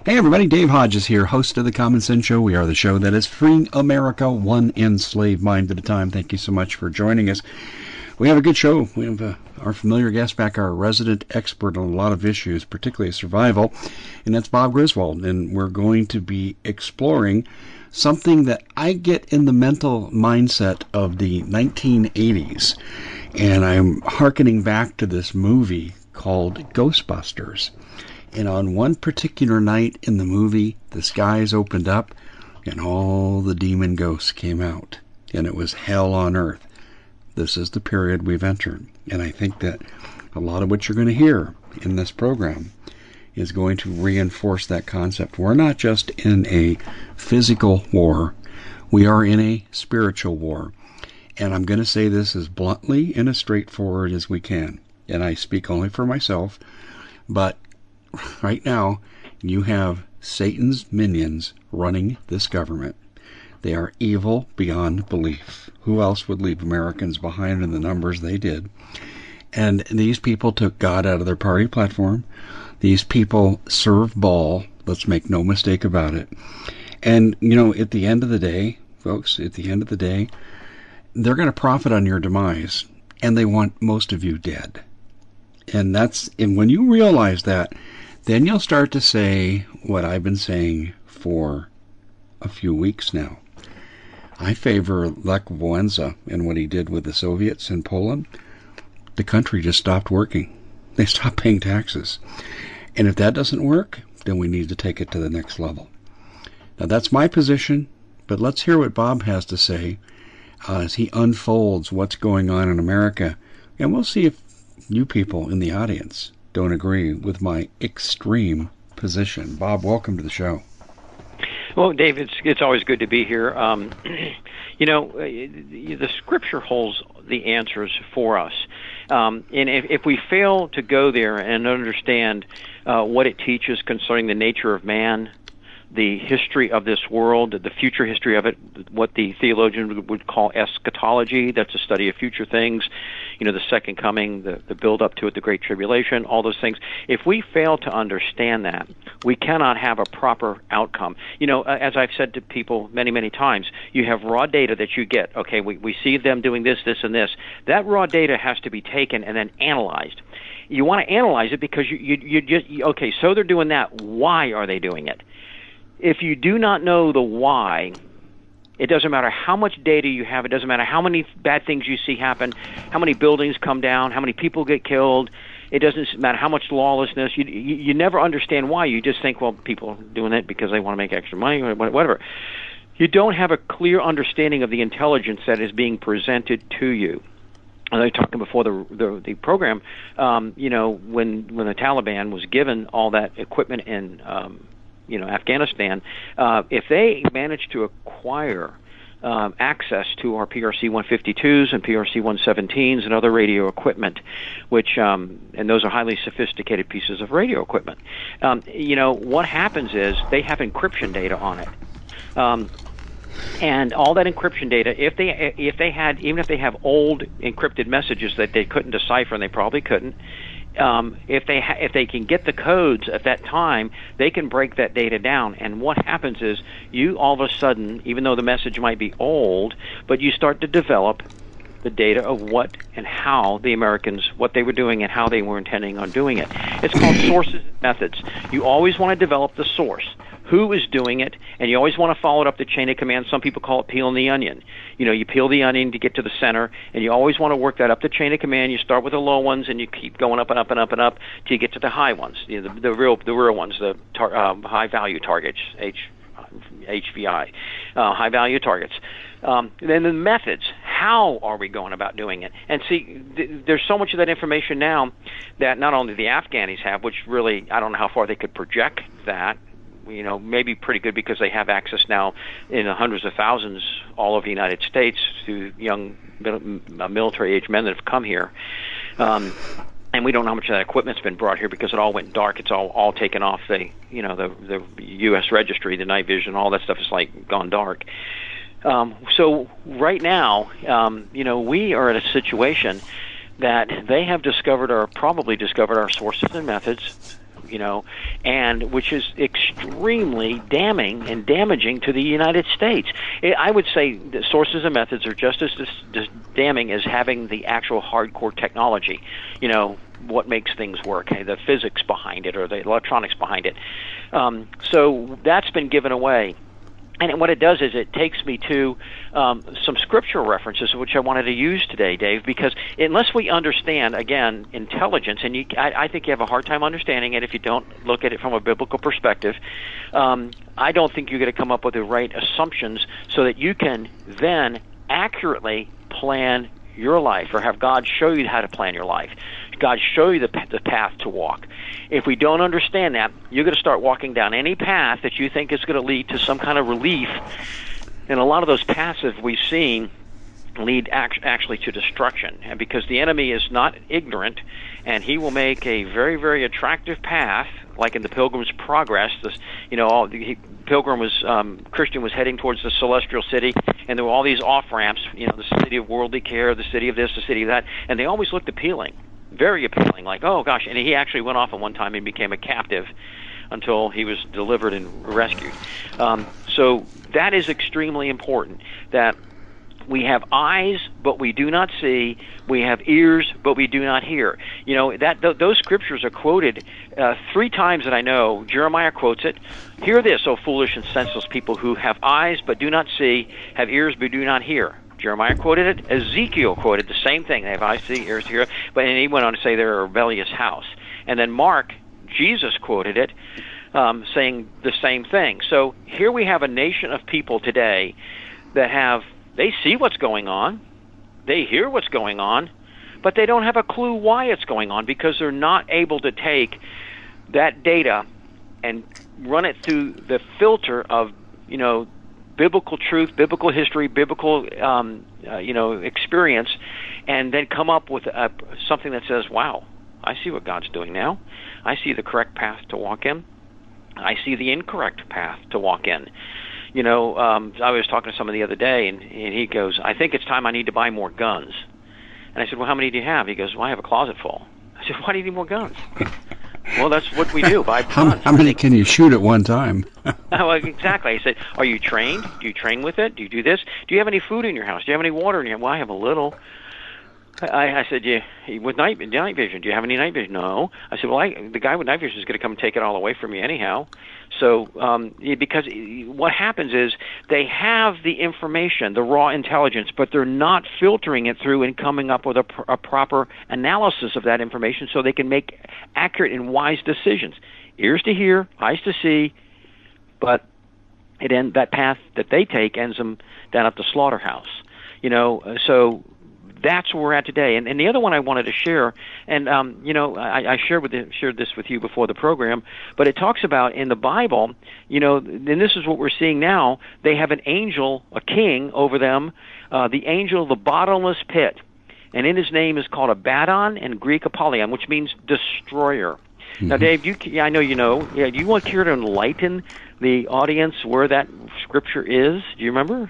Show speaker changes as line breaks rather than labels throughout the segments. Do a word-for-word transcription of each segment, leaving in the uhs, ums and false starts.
Hey everybody, Dave Hodges here, host of The Common Sense Show. We are the show that is freeing America one enslaved mind at a time. Thank you so much for joining us. We have a good show. We have uh, our familiar guest back, our resident expert on a lot of issues, particularly survival, and that's Bob Griswold. And we're going to be exploring something that I get in the mental mindset of the nineteen eighties. And I'm hearkening back to this movie called Ghostbusters. And on one particular night in the movie, the skies opened up and all the demon ghosts came out. And it was hell on earth. This is the period we've entered. And I think that a lot of what you're going to hear in this program is going to reinforce that concept. We're not just in a physical war. We are in a spiritual war. And I'm going to say this as bluntly and as straightforward as we can. And I speak only for myself. But right now, you have Satan's minions running this government. They are evil beyond belief. Who else would leave Americans behind in the numbers they did? And these people took God out of their party platform. These people serve ball. Let's make no mistake about it. And, you know, at the end of the day, folks, at the end of the day, they're going to profit on your demise. And they want most of you dead. And that's, and when you realize that, then you'll start to say what I've been saying for a few weeks now. I favor Lech Wałęsa and what he did with the Soviets in Poland. The country just stopped working. They stopped paying taxes. And if that doesn't work, then we need to take it to the next level. Now that's my position, but let's hear what Bob has to say uh, as he unfolds what's going on in America. And we'll see if you people in the audience don't agree with my extreme position. Bob, welcome to the show.
Well, Dave, it's, it's always good to be here. Um, you know, the Scripture holds the answers for us. Um, and if, if we fail to go there and understand uh, what it teaches concerning the nature of man, the history of this world, the future history of it, what the theologians would call eschatology, that's a study of future things, you know, the second coming, the, the build up to it, the Great Tribulation, all those things. If we fail to understand that, we cannot have a proper outcome. You know, as I've said to people many, many times, you have raw data that you get. Okay, we, we see them doing this, this, and this. That raw data has to be taken and then analyzed. You want to analyze it because you, you, you just, okay, so they're doing that. Why are they doing it? If you do not know the why, it doesn't matter how much data you have. It doesn't matter how many bad things you see happen, how many buildings come down, how many people get killed. It doesn't matter how much lawlessness. You, you, you never understand why. You just think, well, people are doing it because they want to make extra money or whatever. You don't have a clear understanding of the intelligence that is being presented to you. I was talking before the the, the program. Um, you know, when when the Taliban was given all that equipment in um, you know, Afghanistan, uh, if they manage to acquire um, access to our P R C one fifty-twos and P R C one seventeens and other radio equipment, which, um, and those are highly sophisticated pieces of radio equipment, um, you know, what happens is they have encryption data on it. Um, and all that encryption data, if they if they had, even if they have old encrypted messages that they couldn't decipher, and they probably couldn't, Um, if they ha- if they can get the codes at that time, they can break that data down. And what happens is you all of a sudden, even though the message might be old, but you start to develop the data of what and how the Americans, what they were doing and how they were intending on doing it. It's called sources and methods. You always want to develop the source. Who is doing it, and you always want to follow it up the chain of command. Some people call it peeling the onion. You know, you peel the onion to get to the center, and you always want to work that up the chain of command. You start with the low ones, and you keep going up and up and up and up till you get to the high ones, you know, the, the real the real ones, the tar, um, high value targets, H, H V I, uh, high value targets. Um, then the methods. How are we going about doing it? And see, th- there's so much of that information now that not only the Afghanis have, which really I don't know how far they could project that. You know, maybe pretty good because they have access now in the hundreds of thousands all over the United States to young military-age men that have come here. Um, and we don't know how much of that equipment's been brought here because it all went dark. It's all, all taken off the, you know, the, the U S registry, the night vision, all that stuff is like gone dark. Um, so right now, um, you know, we are at a situation that they have discovered or probably discovered our sources and methods. you know, and which is extremely damning and damaging to the United States. I would say the sources and methods are just as, as damning as having the actual hardcore technology, you know, what makes things work, the physics behind it or the electronics behind it. Um, so that's been given away. And what it does is it takes me to um, some scriptural references, which I wanted to use today, Dave, because unless we understand, again, intelligence, and you, I, I think you have a hard time understanding it if you don't look at it from a biblical perspective, um, I don't think you're going to come up with the right assumptions so that you can then accurately plan your life or have God show you how to plan your life. God show you the, the path to walk. If we don't understand that, you're going to start walking down any path that you think is going to lead to some kind of relief. And a lot of those paths that we've seen lead act- actually to destruction. And because the enemy is not ignorant, and he will make a very, very attractive path, like in the Pilgrim's Progress. This, you know, all the Pilgrim was um, Christian was heading towards the celestial city, and there were all these off ramps. You know, the city of worldly care, the city of this, the city of that, and they always looked appealing. Very appealing, like, oh gosh, and he actually went off at one time and became a captive until he was delivered and rescued. Um, so that is extremely important, that we have eyes, but we do not see. We have ears, but we do not hear. You know, that th- those scriptures are quoted uh, three times that I know. Jeremiah quotes it. Hear this, O foolish and senseless people who have eyes but do not see, have ears but do not hear. Jeremiah quoted it. Ezekiel quoted the same thing. They have eyes to see, ears to hear. But and he went on to say they're a rebellious house. And then Mark, Jesus quoted it, um, saying the same thing. So here we have a nation of people today that have, they see what's going on, they hear what's going on, but they don't have a clue why it's going on because they're not able to take that data and run it through the filter of, you know, biblical truth, biblical history, biblical, um, uh, you know, experience, and then come up with a, something that says, wow, I see what God's doing now. I see the correct path to walk in. I see the incorrect path to walk in. You know, um, I was talking to someone the other day, and, and he goes, I think it's time I need to buy more guns. And I said, well, how many do you have? He goes, well, I have a closet full. I said, why do you need more guns? Well, that's what we do. Buy
how,
guns.
how many can you shoot at one time?
Oh, exactly. I said, are you trained? Do you train with it? Do you do this? Do you have any food in your house? Do you have any water in your house? Well, I have a little. I, I said, yeah, with night night vision, do you have any night vision? No. I said, well, I, the guy with night vision is going to come and take it all away from me anyhow. So, um, because what happens is they have the information, the raw intelligence, but they're not filtering it through and coming up with a, pr- a proper analysis of that information so they can make accurate and wise decisions. Ears to hear, eyes to see, but it end, that path that they take ends them down at the slaughterhouse. You know, so that's where we're at today. And, and the other one I wanted to share, and um, you know, I, I shared with the, shared this with you before the program, but it talks about in the Bible, you know, and this is what we're seeing now. They have an angel, a king over them, uh, the angel of the bottomless pit, and in his name is called Abaddon and Greek Apollyon, which means destroyer. Mm-hmm. Now, Dave, you, yeah, I know you know. Yeah, do you want care to enlighten the audience where that scripture is? Do you remember?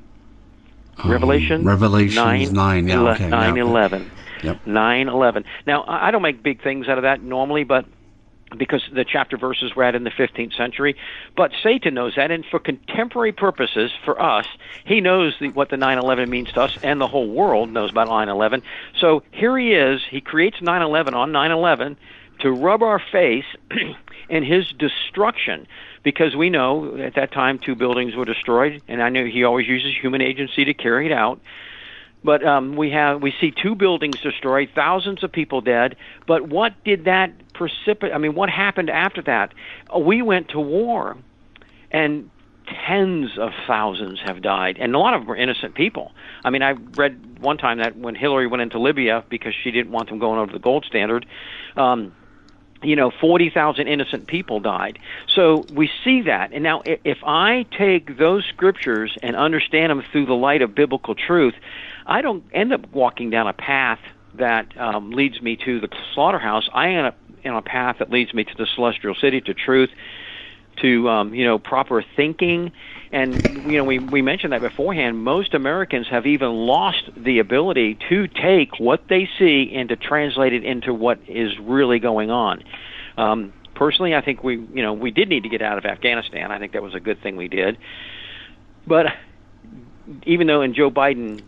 Revelation,
um, Revelation nine, yeah, okay,
nine
yeah.
eleven,
yep.
nine eleven. Now, I don't make big things out of that normally, but because the chapter verses were at in the fifteenth century, but Satan knows that, and for contemporary purposes, for us, he knows the, what the nine eleven means to us, and the whole world knows about nine eleven. So here he is. He creates nine eleven on nine eleven to rub our face in his destruction. Because we know at that time two buildings were destroyed, and I know he always uses human agency to carry it out. But um, we have we see two buildings destroyed, thousands of people dead. But what did that precipitate? I mean, what happened after that? We went to war, and tens of thousands have died, and a lot of them were innocent people. I mean, I read one time that when Hillary went into Libya because she didn't want them going over the gold standard, um, you know, forty thousand innocent people died. So we see that. And now if I take those scriptures and understand them through the light of biblical truth, I don't end up walking down a path that um, leads me to the slaughterhouse. I end up in a path that leads me to the celestial city, to truth, to, um, you know, proper thinking. And, you know, we, we mentioned that beforehand. Most Americans have even lost the ability to take what they see and to translate it into what is really going on. Um, personally, I think we, you know, we did need to get out of Afghanistan. I think that was a good thing we did. But even though, and Joe Biden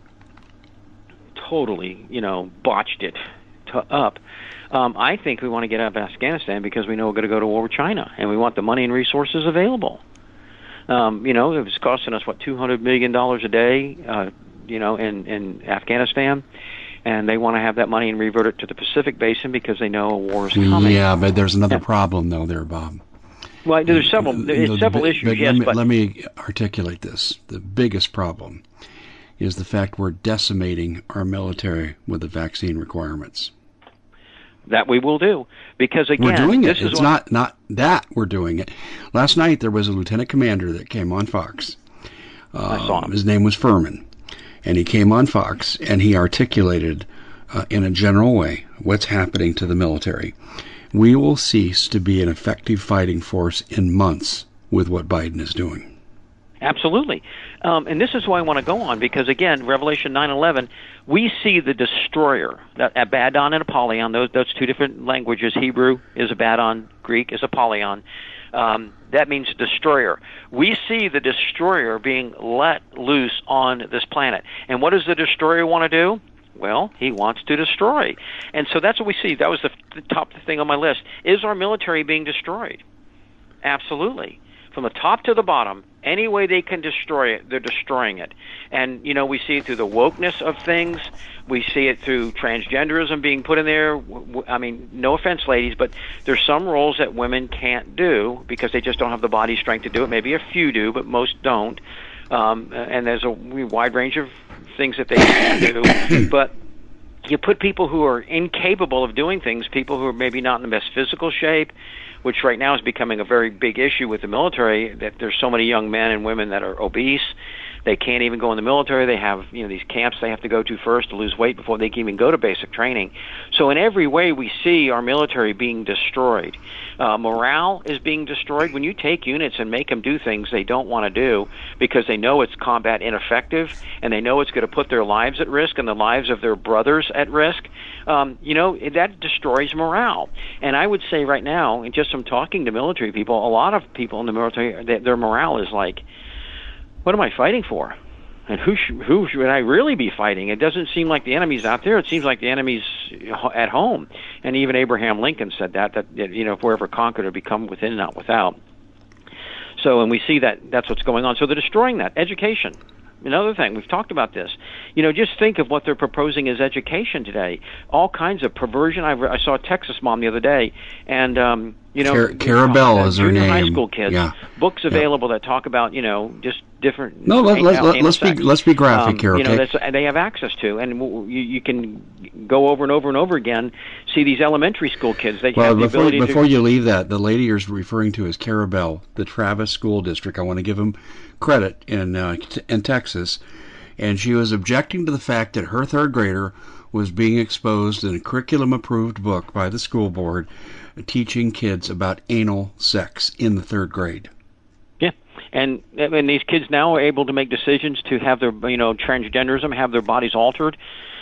totally, you know, botched it to, up, um, I think we want to get out of Afghanistan because we know we're going to go to war with China, and we want the money and resources available. Um, you know, it was costing us, what, two hundred million dollars a day, uh, you know, in, in Afghanistan. And they want to have that money and revert it to the Pacific Basin because they know a war is coming.
Yeah, but there's another
yeah.
problem, though, there, Bob.
Well, there's several, there's
the,
several
the,
issues,
but
yes.
Let me,
but
let me articulate this. The biggest problem is the fact we're decimating our military with the vaccine requirements.
That we will do. Because, again,
we're doing it.
This
It's
is
not, not that we're doing it. Last night there was a lieutenant commander that came on Fox. Um,
I saw him.
His name was Furman. And he came on Fox and he articulated uh, in a general way what's happening to the military. We will cease to be an effective fighting force in months with what Biden is doing.
Absolutely. Um, and this is why I want to go on, because, again, Revelation nine eleven, we see the destroyer, that Abaddon and Apollyon, those, those two different languages. Hebrew is Abaddon, Greek is Apollyon. Um, that means destroyer. We see the destroyer being let loose on this planet. And what does the destroyer want to do? Well, he wants to destroy. And so that's what we see. That was the, the top thing on my list. Is our military being destroyed? Absolutely. From the top to the bottom, any way they can destroy it, they're destroying it. And, you know, we see it through the wokeness of things. We see it through transgenderism being put in there. I mean, no offense, ladies, but there's some roles that women can't do because they just don't have the body strength to do it. Maybe a few do, but most don't. Um, and there's a wide range of things that they can do. But you put people who are incapable of doing things, people who are maybe not in the best physical shape, which right now is becoming a very big issue with the military, that there's so many young men and women that are obese. They can't even go in the military. They have, you know, these camps they have to go to first to lose weight before they can even go to basic training. So in every way, we see our military being destroyed. Uh, morale is being destroyed. When you take units and make them do things they don't want to do because they know it's combat ineffective and they know it's going to put their lives at risk and the lives of their brothers at risk, um, you know, that destroys morale. And I would say right now, and just from talking to military people, a lot of people in the military, they, their morale is like, what am I fighting for? And who sh- who should I really be fighting? It doesn't seem like the enemy's out there. It seems like the enemy's at home. And even Abraham Lincoln said that, that, you know, if we're ever conquered, it'll become within, not without. So, and we see that that's what's going on. So they're destroying that. Education. Another thing, we've talked about this. You know, just think of what they're proposing as education today. All kinds of perversion. I, I saw a Texas mom the other day, and, um, you know,
Car- Carabelle
uh,
is her
junior
name.
high school kids,
yeah.
books
yeah.
available that talk about, you know, just different.
No, let, let, let, let's
sex.
be let's be graphic
um,
here, okay?
You know, that's, they have access to, and you, you can go over and over and over again. See these elementary school kids. They
well,
have the
before,
ability
before
to.
you leave that, the lady you're referring to is Carabelle, the Travis School District. I want to give them credit in uh, t- in Texas. And she was objecting to the fact that her third grader was being exposed in a curriculum-approved book by the school board teaching kids about anal sex in the third grade.
Yeah, and and these kids now are able to make decisions to have their, you know, transgenderism, have their bodies altered.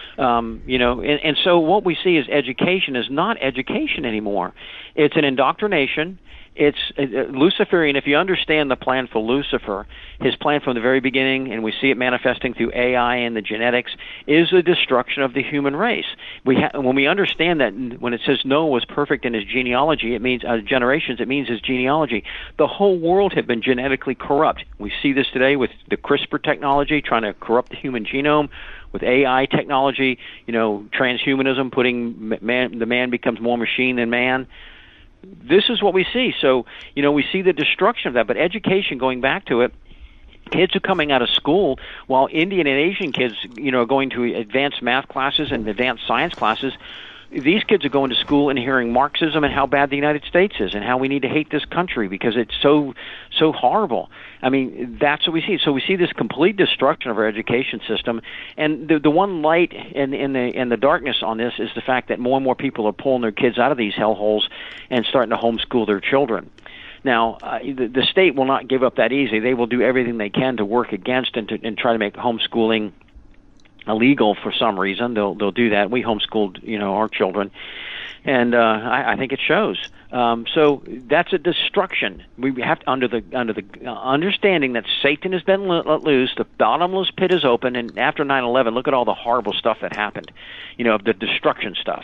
Um, you know, and, and so what we see is education is not education anymore. It's an indoctrination. It's uh, Luciferian. If you understand the plan for Lucifer, his plan from the very beginning, and we see it manifesting through A I and the genetics, is the destruction of the human race. We ha- when we understand that, when it says Noah was perfect in his genealogy, it means uh, generations. It means his genealogy. The whole world had been genetically corrupt. We see this today with the CRISPR technology trying to corrupt the human genome. With A I technology, you know, transhumanism, putting man, the man becomes more machine than man. This is what we see. So, you know, we see the destruction of that. But education, going back to it, kids are coming out of school while Indian and Asian kids, you know, are going to advanced math classes and advanced science classes. These kids are going to school and hearing Marxism and how bad the United States is and how we need to hate this country because it's so so horrible. I mean, that's what we see. So we see this complete destruction of our education system. And the the one light in, in the in the darkness on this is the fact that more and more people are pulling their kids out of these hellholes and starting to homeschool their children. Now, uh, the, the state will not give up that easy. They will do everything they can to work against and to and try to make homeschooling illegal for some reason. They'll they'll do that. We homeschooled, you know, our children. and uh, I, I think it shows. Um, so that's a destruction. We have to, under the under the understanding that Satan has been let loose, the bottomless pit is open, and after nine eleven, look at all the horrible stuff that happened. You know, the destruction stuff.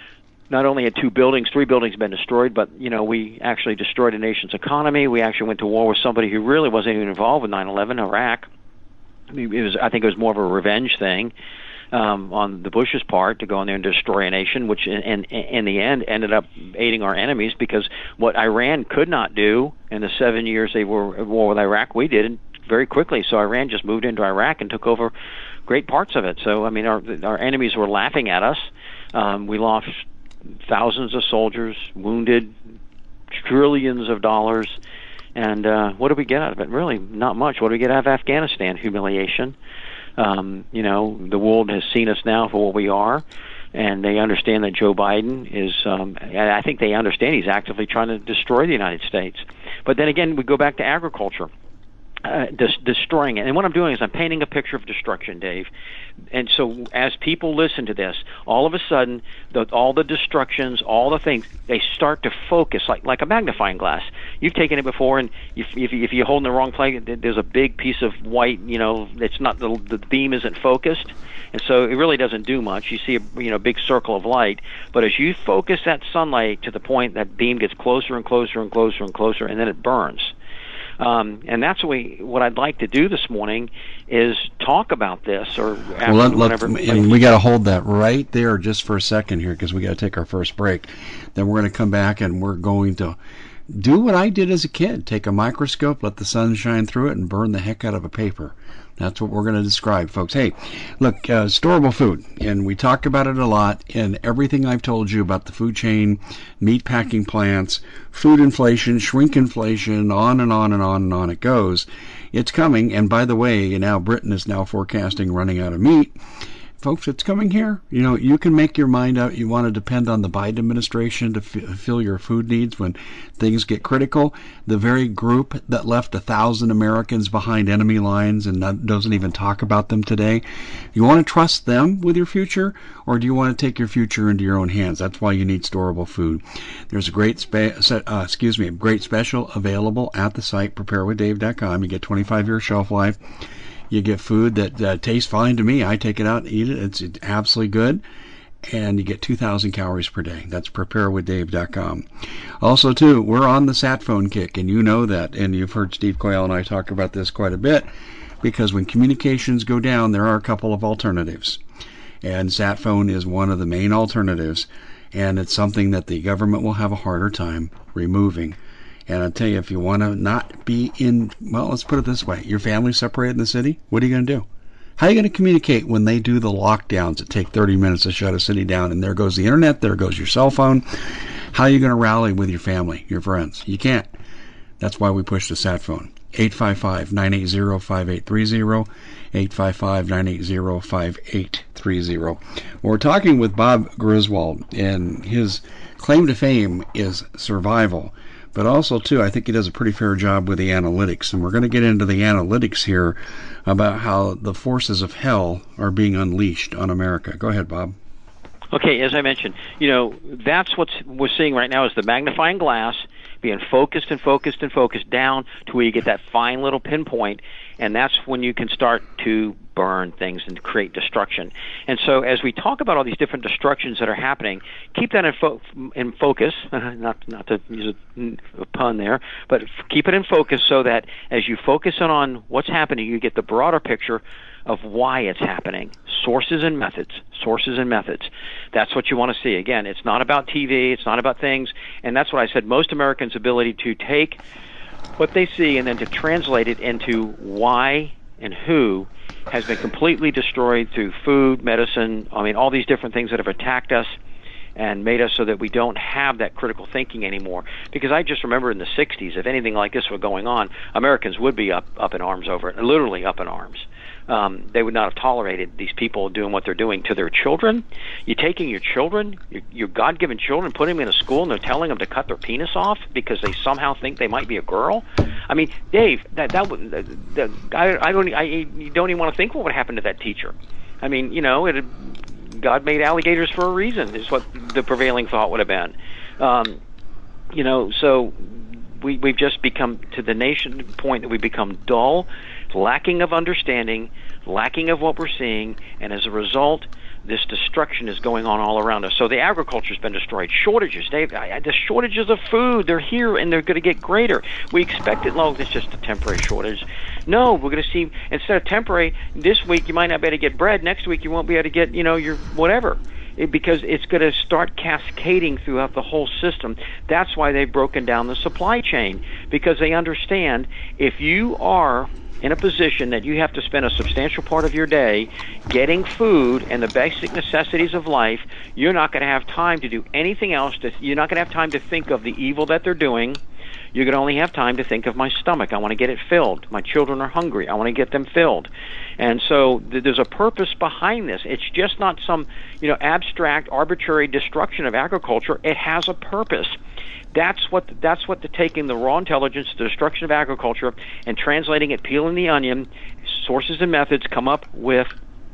Not only had two buildings, three buildings been destroyed, but, you know, we actually destroyed a nation's economy. We actually went to war with somebody who really wasn't even involved with nine eleven, Iraq. It was, I think it was more of a revenge thing um, on the Bush's part to go in there and destroy a nation, which in, in, in the end ended up aiding our enemies, because what Iran could not do in the seven years they were at war with Iraq, we did very quickly. So Iran just moved into Iraq and took over great parts of it. So, I mean, our, our enemies were laughing at us. Um, we lost thousands of soldiers, wounded, trillions of dollars, and uh, what did we get out of it? Really, not much. What did we get out of Afghanistan? Humiliation. Um, you know, the world has seen us now for what we are, and they understand that Joe Biden is, um, and I think they understand he's actively trying to destroy the United States. But then again, we go back to agriculture. Uh, des- destroying it. And what I'm doing is I'm painting a picture of destruction, Dave. And so as people listen to this, all of a sudden, the, all the destructions, all the things, they start to focus like like a magnifying glass. You've taken it before, and if, if, if you hold in the wrong place, there's a big piece of white, you know, it's not, the, the beam isn't focused. And so it really doesn't do much. You see a you know big circle of light, but as you focus that sunlight to the point that beam gets closer and closer and closer and closer, and then it burns. Um, and that's what, we, what I'd like to do this morning is talk about this, or after
well, let,
whenever.
Let, and we got to hold that right there just for a second here, because we got to take our first break. Then we're going to come back and we're going to do what I did as a kid: take a microscope, let the sun shine through it, and burn the heck out of a paper. That's what we're going to describe, folks. Hey, look, uh, storable food, and we talk about it a lot, and everything I've told you about the food chain, meat packing plants, food inflation, shrink inflation, on and on and on and on it goes. It's coming, and by the way, now Britain is now forecasting running out of meat. Folks, it's coming here. You know, you can make your mind up. You want to depend on the Biden administration to f- fill your food needs when things get critical. The very group that left a thousand Americans behind enemy lines and not, doesn't even talk about them today. You want to trust them with your future, or do you want to take your future into your own hands? That's why you need storable food. There's a great spe- uh, excuse me, a great special available at the site prepare with dave dot com. You get twenty-five year shelf life. You get food that uh, tastes fine to me. I take it out and eat it. It's, it's absolutely good. And you get two thousand calories per day. That's prepare with dave dot com. Also, too, we're on the sat phone kick, and you know that. And you've heard Steve Quayle and I talk about this quite a bit, because when communications go down, there are a couple of alternatives. And sat phone is one of the main alternatives. And it's something that the government will have a harder time removing. And I'll tell you, if you want to not be in, well, let's put it this way. Your family's separated in the city. What are you going to do? How are you going to communicate when they do the lockdowns that take thirty minutes to shut a city down? And there goes the internet. There goes your cell phone. How are you going to rally with your family, your friends? You can't. That's why we push the sat phone. eight five five, nine eight zero, five eight three zero. eight five five, nine eight zero, five eight three zero. We're talking with Bob Griswold, and his claim to fame is survival. But also, too, I think he does a pretty fair job with the analytics. And we're going to get into the analytics here about how the forces of hell are being unleashed on America. Go ahead, Bob.
Okay, as I mentioned, you know, that's what we're seeing right now is the magnifying glass being focused and focused and focused down to where you get that fine little pinpoint, and that's when you can start to burn things and create destruction. And so as we talk about all these different destructions that are happening, keep that in, fo- in focus, not not to use a, a pun there, but keep it in focus so that as you focus in on what's happening, you get the broader picture of why it's happening. Sources and methods. Sources and methods. That's what you want to see. Again, it's not about T V. It's not about things. And that's what I said. Most Americans' ability to take what they see and then to translate it into why and who has been completely destroyed through food, medicine, I mean, all these different things that have attacked us and made us so that we don't have that critical thinking anymore. Because I just remember in the sixties, if anything like this were going on, Americans would be up, up in arms over it, literally up in arms. Um, they would not have tolerated these people doing what they're doing to their children. You're taking your children, your, your God-given children, putting them in a school, and they're telling them to cut their penis off because they somehow think they might be a girl. I mean, Dave, that that would that, that, I, I don't I you don't even want to think what would happen to that teacher. I mean, you know, it God made alligators for a reason, is what the prevailing thought would have been. Um, you know, so we, we've just become to the nation point that we've become dull, lacking of understanding, lacking of what we're seeing, and as a result, this destruction is going on all around us. So the agriculture's been destroyed. Shortages. They, the shortages of food, they're here, and they're going to get greater. We expected, oh, it's just a temporary shortage. No, we're going to see, instead of temporary, this week you might not be able to get bread. Next week you won't be able to get, you know, your whatever. It, because it's going to start cascading throughout the whole system. That's why they've broken down the supply chain, because they understand if you are in a position that you have to spend a substantial part of your day getting food and the basic necessities of life, you're not going to have time to do anything else. To, you're not going to have time to think of the evil that they're doing. You're going to only have time to think of my stomach. I want to get it filled. My children are hungry. I want to get them filled. And so th- there's a purpose behind this. It's just not some, you know, abstract, arbitrary destruction of agriculture. It has a purpose. That's what that's what the taking the raw intelligence, the destruction of agriculture, and translating it, peeling the onion, sources and methods come up with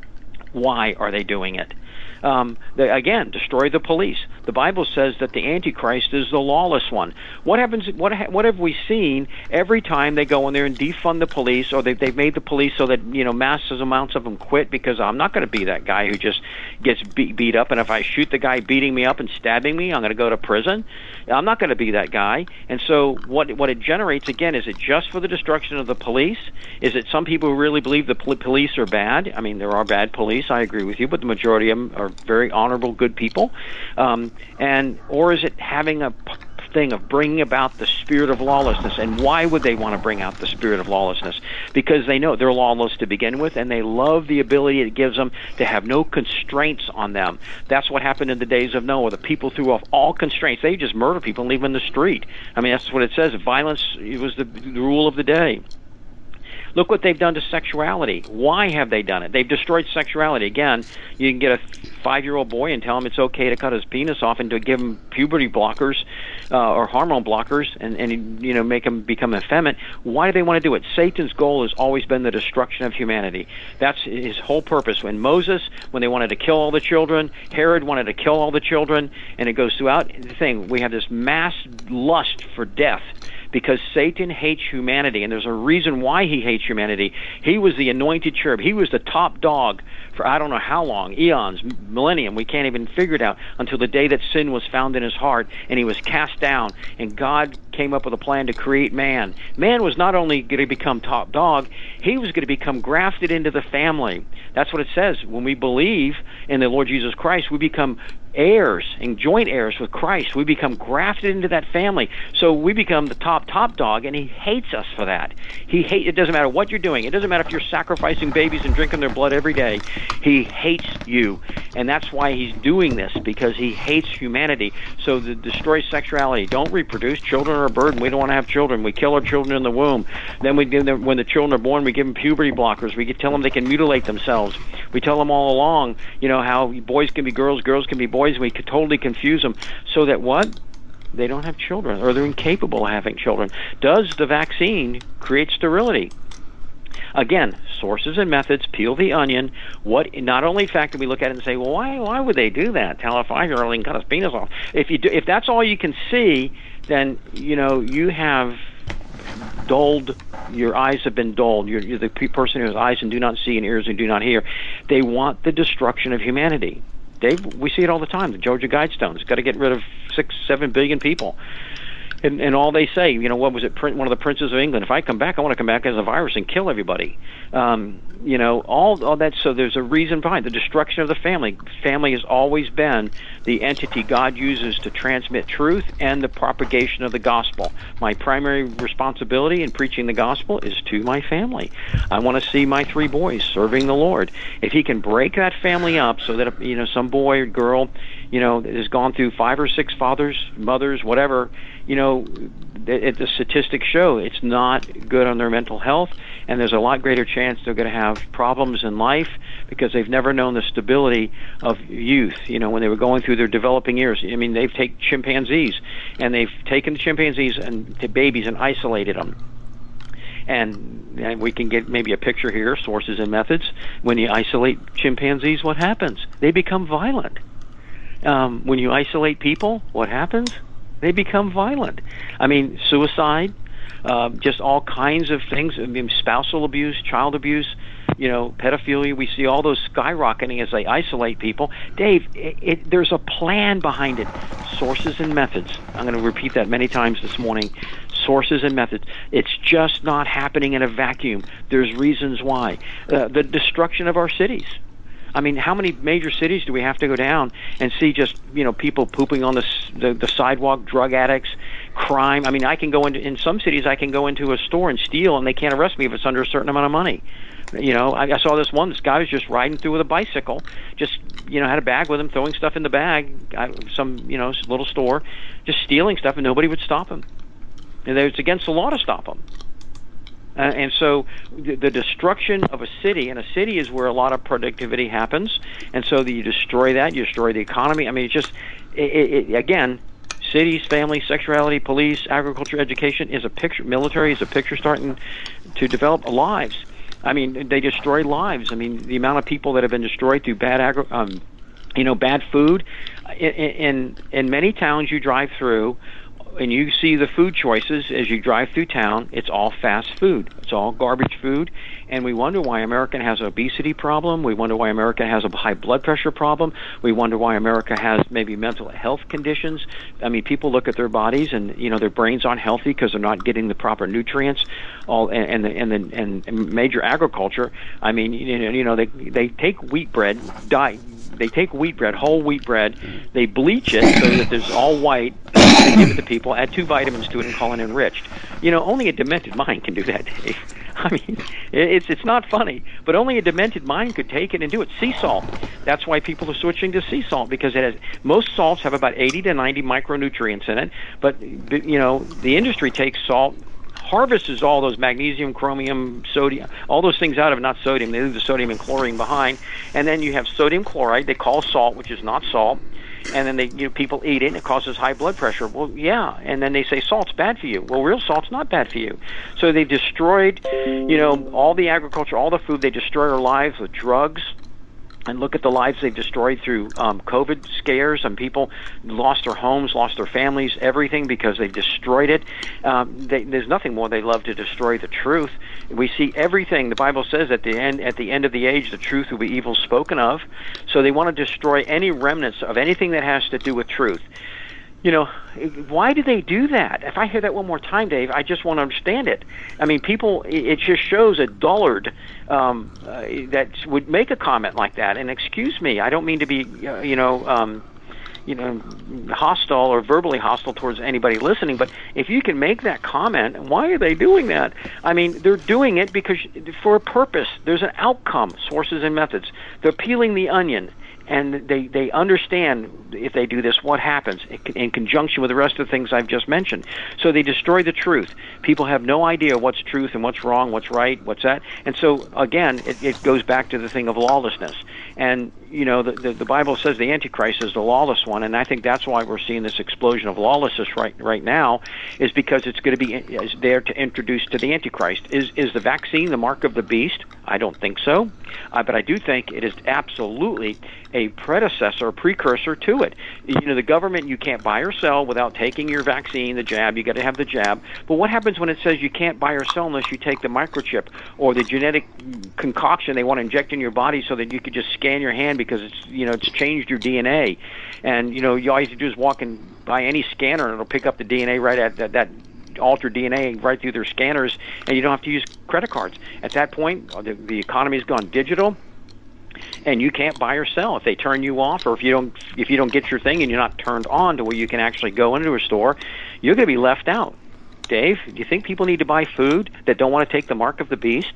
why are they doing it. Um, they, again, destroy the police. The Bible says that the Antichrist is the lawless one. What happens? What ha, what have we seen every time they go in there and defund the police, or they, they've made the police so that, you know, massive amounts of them quit because I'm not going to be that guy who just gets beat, beat up, and if I shoot the guy beating me up and stabbing me, I'm going to go to prison. I'm not going to be that guy. And so what what it generates, again, is it just for the destruction of the police? Is it some people who really believe the pol- police are bad? I mean, there are bad police, I agree with you, but the majority of them are very honorable, good people. Um, and or is it having a p- thing of bringing about the spirit of lawlessness? And why would they want to bring out the spirit of lawlessness? Because they know they're lawless to begin with, and they love the ability it gives them to have no constraints on them. That's what happened in the days of Noah. The people threw off all constraints. They just murder people and leave them in the street. I mean, that's what it says. Violence it was the, the rule of the day. Look what they've done to sexuality. Why have they done it? They've destroyed sexuality. Again, you can get a five-year-old boy and tell him it's okay to cut his penis off and to give him puberty blockers uh, or hormone blockers and, and, you know, make him become effeminate. Why do they want to do it? Satan's goal has always been the destruction of humanity. That's his whole purpose. When Moses, when they wanted to kill all the children, Herod wanted to kill all the children, and it goes throughout the thing. We have this mass lust for death, because Satan hates humanity, and there's a reason why he hates humanity. He was the anointed cherub. He was the top dog for I don't know how long, eons, millennium. We can't even figure it out until the day that sin was found in his heart, and he was cast down, and God came up with a plan to create man. Man was not only going to become top dog, he was going to become grafted into the family. That's what it says. When we believe in the Lord Jesus Christ, we become heirs and joint heirs with Christ. We become grafted into that family. So we become the top, top dog, and he hates us for that. He hate. It doesn't matter what you're doing. It doesn't matter if you're sacrificing babies and drinking their blood every day. He hates you. And that's why he's doing this, because he hates humanity. So to destroy sexuality. Don't reproduce. Children are a burden. We don't want to have children. We kill our children in the womb. Then we give them, when the children are born, we give them puberty blockers. We tell them they can mutilate themselves. We tell them all along, you know, how boys can be girls, girls can be boys. We could totally confuse them so that what? They don't have children, or they're incapable of having children. Does the vaccine create sterility? Again, sources and methods, peel the onion. What? Not only fact that we look at it and say, well, why? Why would they do that? Tell a five-year-old and cut his penis off. If you do, if that's all you can see, then you know you have dulled. Your eyes have been dulled. You're, you're the person who has eyes and do not see and ears and do not hear. They want the destruction of humanity. Dave, we see it all the time. The Georgia Guidestones got to get rid of six, seven billion people. And, and all they say, you know, what was it? One of the princes of England. If I come back, I want to come back as a virus and kill everybody. Um, you know, all all that. So there's a reason behind the destruction of the family. Family has always been the entity God uses to transmit truth and the propagation of the gospel. My primary responsibility in preaching the gospel is to my family. I want to see my three boys serving the Lord. If he can break that family up so that, you know, some boy or girl, you know, has gone through five or six fathers, mothers, whatever, you know, it, the statistics show it's not good on their mental health, and there's a lot greater chance they're going to have problems in life because they've never known the stability of youth, you know, when they were going through their developing years. I mean, they've taken chimpanzees, and they've taken the chimpanzees and to babies and isolated them. And, and we can get maybe a picture here, sources and methods. When you isolate chimpanzees, what happens? They become violent. Um, when you isolate people, what happens? They become violent. I mean, suicide, uh, just all kinds of things. I mean, spousal abuse, child abuse, you know, pedophilia. We see all those skyrocketing as they isolate people. Dave, it, it, there's a plan behind it. Sources and methods. I'm going to repeat that many times this morning. Sources and methods. It's just not happening in a vacuum. There's reasons why. Uh, the destruction of our cities. I mean, how many major cities do we have to go down and see just, you know, people pooping on the, the the sidewalk, drug addicts, crime? I mean, I can go into, in some cities, I can go into a store and steal, and they can't arrest me if it's under a certain amount of money. You know, I, I saw this one, this guy was just riding through with a bicycle, just, you know, had a bag with him, throwing stuff in the bag, I, some, you know, little store, just stealing stuff, and nobody would stop him. And it's against the law to stop him. Uh, and so the, the destruction of a city, and a city is where a lot of productivity happens, and so that you destroy that, you destroy the economy. I mean, it's just, it, it, again, cities, family, sexuality, police, agriculture, education is a picture, military is a picture starting to develop lives. I mean, they destroy lives. I mean, the amount of people that have been destroyed through bad agri- um, you know, bad food. In, in, in many towns you drive through, and you see the food choices as you drive through town, it's all fast food. It's all garbage food. And we wonder why America has an obesity problem. We wonder why America has a high blood pressure problem. We wonder why America has maybe mental health conditions. I mean, people look at their bodies and, you know, their brains aren't healthy because they're not getting the proper nutrients. All and, and, the, and, the, and major agriculture, I mean, you know, you know they, they take wheat bread, dye, they take wheat bread, whole wheat bread, they bleach it so that it's all white, they give it to people, add two vitamins to it and call it enriched. You know, only a demented mind can do that, Dave. I mean, it's it's not funny, but only a demented mind could take it and do it. Sea salt. That's why people are switching to sea salt, because it has, most salts have about eighty to ninety micronutrients in it, but, you know, the industry takes salt, harvests all those magnesium, chromium, sodium, all those things out of it, not sodium. They leave the sodium and chlorine behind. And then you have sodium chloride, they call salt, which is not salt. And then they, you know, people eat it, and it causes high blood pressure. Well, yeah. And then they say salt's bad for you. Well, real salt's not bad for you. So they've destroyed, you know, all the agriculture, all the food. They destroy our lives with drugs. And look at the lives they've destroyed through um, COVID scares, and people lost their homes, lost their families, everything because they've destroyed it. Um, they, there's nothing more they love to destroy the truth. We see everything. The Bible says at the end, at the end of the age, the truth will be evil spoken of. So they want to destroy any remnants of anything that has to do with truth. You know, why do they do that? If I hear that one more time, Dave, I just want to understand it. I mean, people, it just shows a dullard um, uh, that would make a comment like that. And excuse me, I don't mean to be, uh, you know, um, you know, hostile or verbally hostile towards anybody listening, but if you can make that comment, why are they doing that? I mean, they're doing it because for a purpose. There's an outcome, sources and methods. They're peeling the onion. And they, they understand if they do this, what happens in conjunction with the rest of the things I've just mentioned. So they destroy the truth. People have no idea what's truth and what's wrong, what's right, what's that. And so, again, it, it goes back to the thing of lawlessness. And, you know, the, the, the Bible says the Antichrist is the lawless one, and I think that's why we're seeing this explosion of lawlessness right right now, is because it's going to be is there to introduce to the Antichrist. Is, is the vaccine the mark of the beast? I don't think so. Uh, but I do think it is absolutely a predecessor, precursor to it. You know, the government, you can't buy or sell without taking your vaccine, the jab. You got to have the jab. But what happens when it says you can't buy or sell unless you take the microchip or the genetic concoction they want to inject in your body so that you could just scan your hand because it's, you know, it's changed your D N A. And, you know, you all you have to do is walk and buy any scanner and it'll pick up the D N A right at that, that altered D N A right through their scanners, and you don't have to use credit cards. At that point, the, the economy's gone digital, and you can't buy or sell. If they turn you off, or if you don't if you don't get your thing and you're not turned on to where you can actually go into a store, you're going to be left out. Dave, do you think people need to buy food that don't want to take the mark of the beast?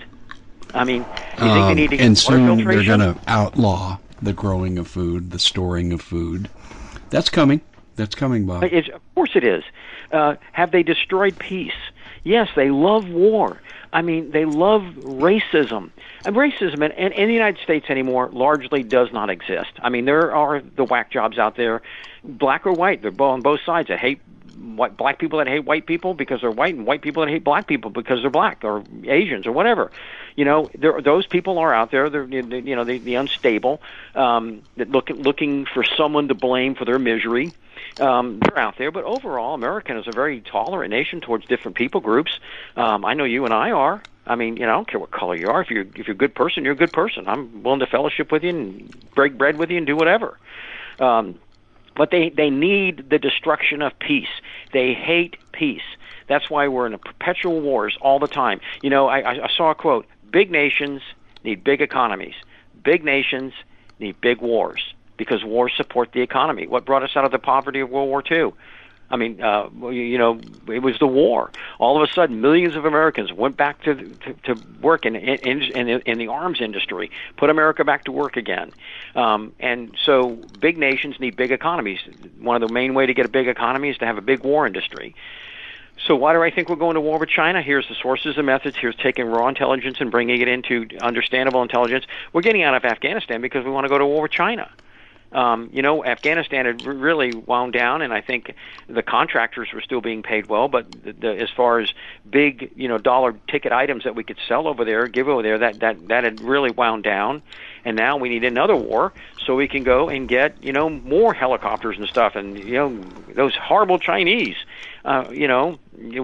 I mean, do you um, think they need to get
and
water
soon
filtration?
They're going to outlaw the growing of food, the storing of food. That's coming. That's coming, Bob.
It's, of course it is. Uh, have they destroyed peace? Yes, they love war. I mean, they love racism. And racism in, in, in the United States anymore largely does not exist. I mean, there are the whack jobs out there, black or white. They're on both sides that hate white, black people that hate white people because they're white, and white people that hate black people because they're black, or Asians, or whatever. You know, there, those people are out there. They're, you know, the, the unstable, um, that look, looking for someone to blame for their misery. Um, they're out there, but overall, America is a very tolerant nation towards different people groups. Um, I know you and I are. I mean, you know, I don't care what color you are. If you're if you're a good person, you're a good person. I'm willing to fellowship with you and break bread with you and do whatever. Um, but they they need the destruction of peace. They hate peace. That's why we're in a perpetual wars all the time. You know, I, I saw a quote: "Big nations need big economies. Big nations need big wars." Because wars support the economy. What brought us out of the poverty of World War Two? I mean, uh, you know, it was the war. All of a sudden, millions of Americans went back to to, to work in in, in in the arms industry, put America back to work again. Um, and so, big nations need big economies. One of the main way to get a big economy is to have a big war industry. So why do I think we're going to war with China? Here's the sources and methods. Here's taking raw intelligence and bringing it into understandable intelligence. We're getting out of Afghanistan because we want to go to war with China. Um, you know, Afghanistan had really wound down, and I think the contractors were still being paid well. But the, the, as far as big, you know, dollar ticket items that we could sell over there, give over there, that that that had really wound down. And now we need another war so we can go and get, you know, more helicopters and stuff. And you know, those horrible Chinese, uh, you know,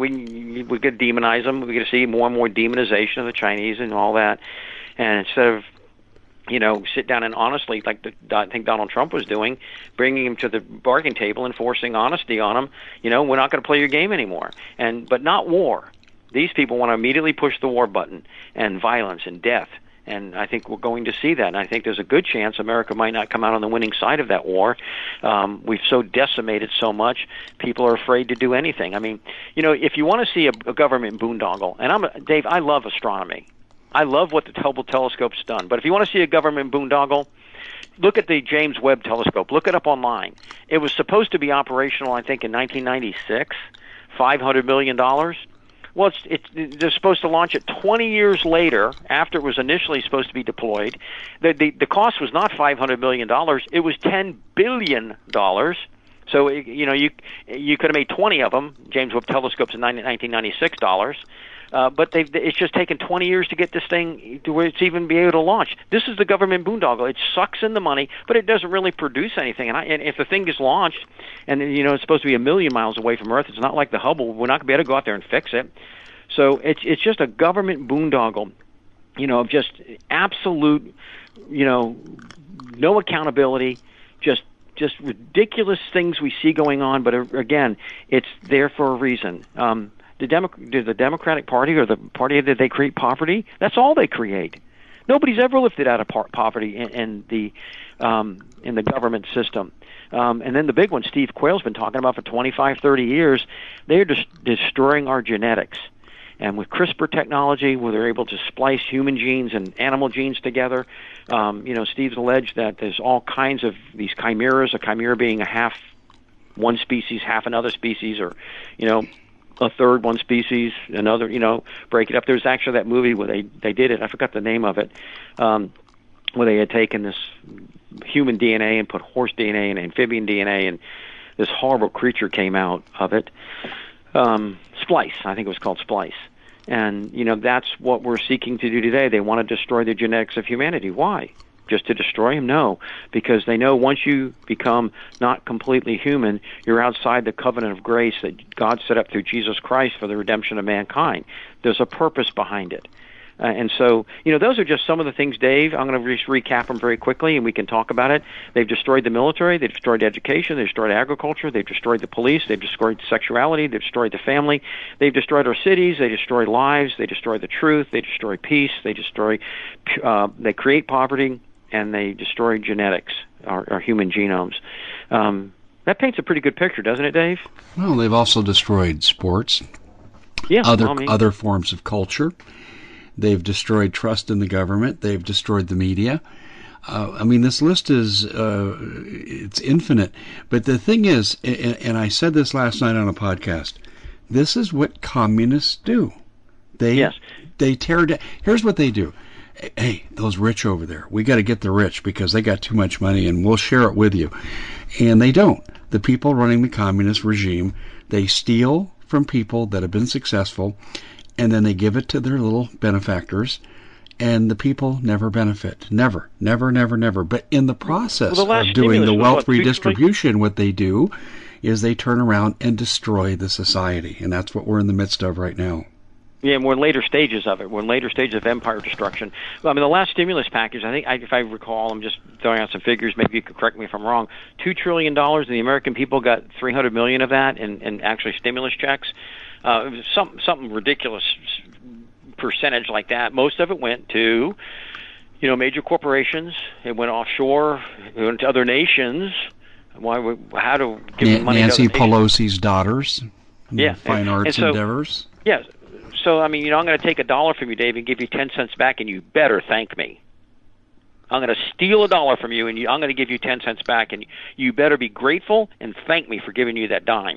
we we could demonize them. We could see more and more demonization of the Chinese and all that. And instead of you know, sit down and honestly, like the, I think Donald Trump was doing, bringing him to the bargain table and forcing honesty on him. You know, we're not going to play your game anymore. And but not war. These people want to immediately push the war button and violence and death. And I think we're going to see that. And I think there's a good chance America might not come out on the winning side of that war. Um, we've so decimated so much, people are afraid to do anything. I mean, you know, if you want to see a, a government boondoggle, and I'm a, Dave, I love astronomy. I love what the Hubble telescope's done. But if you want to see a government boondoggle, look at the James Webb telescope. Look it up online. It was supposed to be operational, I think, in nineteen ninety-six, five hundred million dollars. Well, it's, it's, they're supposed to launch it twenty years later, after it was initially supposed to be deployed. The, the, the cost was not five hundred million dollars. It was ten billion dollars. So, you know, you you could have made twenty of them, James Webb telescopes, in nineteen ninety-six dollars. Uh, but they've, it's just taken twenty years to get this thing to where it's even be able to launch. This is the government boondoggle. It sucks in the money, but it doesn't really produce anything. And, I, and if the thing gets launched, and you know it's supposed to be a million miles away from Earth, it's not like the Hubble. We're not going to be able to go out there and fix it. So it's it's just a government boondoggle, you know, of just absolute, you know, no accountability, just just ridiculous things we see going on. But uh, again, it's there for a reason. Um, The, Demo- the Democratic Party or the party that they create poverty, that's all they create. Nobody's ever lifted out of par- poverty in, in the um, in the government system. Um, and then the big one, Steve Quayle's been talking about for twenty-five, thirty years, they're just destroying our genetics. And with CRISPR technology, where they're able to splice human genes and animal genes together, um, you know, Steve's alleged that there's all kinds of these chimeras, a chimera being a half one species, half another species, or, you know, a third one species, another, you know, break it up. There's actually that movie where they, they did it. I forgot the name of it, um, where they had taken this human D N A and put horse D N A and amphibian D N A, and this horrible creature came out of it. Um, Splice, I think it was called Splice. And, you know, that's what we're seeking to do today. They want to destroy the genetics of humanity. Why? Just to destroy him? No, because they know once you become not completely human, you're outside the covenant of grace that God set up through Jesus Christ for the redemption of mankind. There's a purpose behind it. Uh, and so, you know, those are just some of the things, Dave. I'm going to just recap them very quickly, and we can talk about it. They've destroyed the military. They've destroyed education. They've destroyed agriculture. They've destroyed the police. They've destroyed sexuality. They've destroyed the family. They've destroyed our cities. They destroy lives. They destroy the truth. They destroy peace. They destroy, uh, they create poverty, and they destroy genetics, our, our human genomes. Um, that paints a pretty good picture, doesn't it, Dave?
Well, they've also destroyed sports,
yeah,
other
well, I mean,
other forms of culture. They've destroyed trust in the government. They've destroyed the media. Uh, I mean, this list is uh, it's infinite. But the thing is, and, and I said this last night on a podcast, this is what communists do. They
yes.
they tear down. Here's what they do. Hey, those rich over there, we got to get the rich because they got too much money, and we'll share it with you. And they don't. The people running the communist regime, They steal from people that have been successful, and then they give it to their little benefactors, and the people never benefit. Never, never, never, never. But in the process
well, the
of doing the wealth
what,
redistribution, what they do is they turn around and destroy the society. And that's what we're in the midst of right now.
Yeah, and we're in later stages of it. We're in later stages of empire destruction. Well, I mean, the last stimulus package, I think, I, if I recall, I'm just throwing out some figures, maybe you could correct me if I'm wrong, two trillion dollars, and the American people got three hundred million dollars of that in, in actually stimulus checks. Uh, it was some, something ridiculous percentage like that. Most of it went to, you know, major corporations. It went offshore. It went to other nations. Why? How to give
N-
money
Nancy
to other
Pelosi's
nations.
daughters.
Yeah,
fine
and,
arts
and so,
endeavors.
Yes. So I mean, you know, I'm going to take a dollar from you, Dave, and give you ten cents back, and you better thank me. I'm going to steal a dollar from you, and you, I'm going to give you ten cents back, and you better be grateful and thank me for giving you that dime.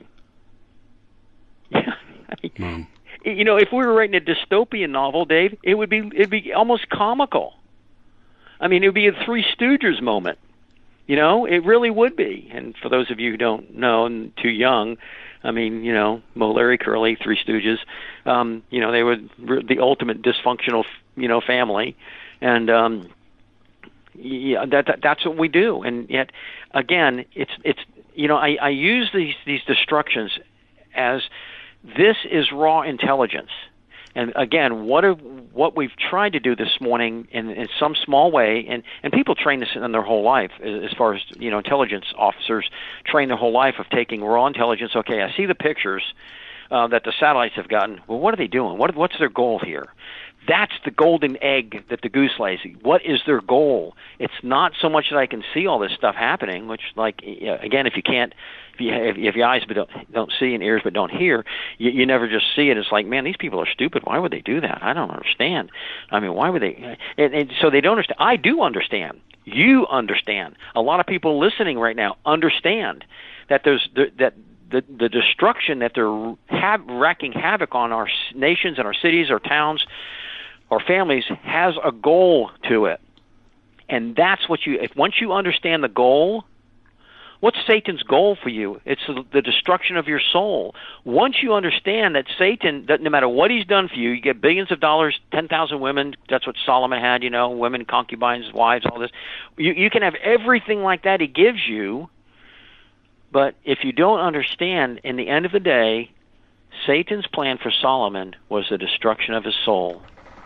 Yeah. I mean, mm. You know, if we were writing a dystopian novel, Dave, it would be it'd be almost comical. I mean, it would be a Three Stooges moment. You know, it really would be. And for those of you who don't know and too young, I mean, you know, Moe, Larry, Curly, Three Stooges, um, you know, they were the ultimate dysfunctional, you know, family. And um, yeah, that, that that's what we do. And yet, again, it's it's you know, I, I use these these destructions as this is raw intelligence. And again, what have, what we've tried to do this morning in, in some small way, and, and people train this in their whole life, as far as, you know, intelligence officers train their whole life of taking raw intelligence. Okay, I see the pictures uh, that the satellites have gotten. Well, what are they doing? What what's their goal here? That's the golden egg that the goose lays. What is their goal? It's not so much that I can see all this stuff happening, which, like, again, if you can't, if you have, if your eyes but don't, don't see and ears but don't hear, you, you never just see it. It's like, man, these people are stupid. Why would they do that? I don't understand. I mean, why would they? And, and so they don't understand. I do understand. You understand. A lot of people listening right now understand that there's that the the destruction that they're have, wreaking havoc on our nations and our cities, our towns, our families has a goal to it. And that's what you, if once you understand the goal, what's Satan's goal for you? It's the, the destruction of your soul. Once you understand that Satan, that no matter what he's done for you, you get billions of dollars, ten thousand women, that's what Solomon had, you know, women, concubines, wives, all this. You, you can have everything like that he gives you, but if you don't understand, in the end of the day, Satan's plan for Solomon was the destruction of his soul.